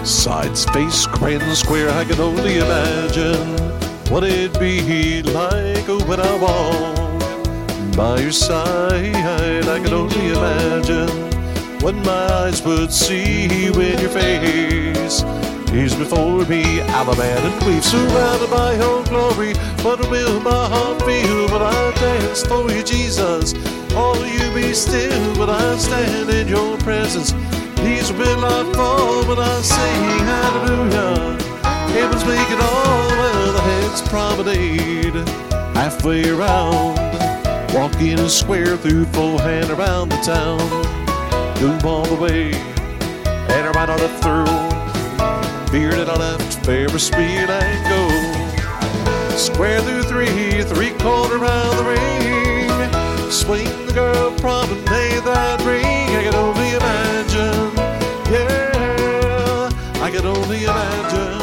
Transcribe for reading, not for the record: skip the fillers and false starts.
Sides, face, grin, square, I can only imagine what it'd be like when I walk by your side. I can only imagine what my eyes would see when your face is before me. I'm a man and we've surrounded by your glory. What will my heart feel when I dance for you, Jesus? Oh, you be still when I stand in your presence. These will not fall when I sing hallelujah. Heaven's make it all well. The head's promenade halfway around. Walk in a square through full hand around the town. Go all the way and right on up through. Bearded on left, fair speed and go. Square through three-quarter round the ring. Swing the girl promenade that ring. I can only imagine, yeah, I can only imagine.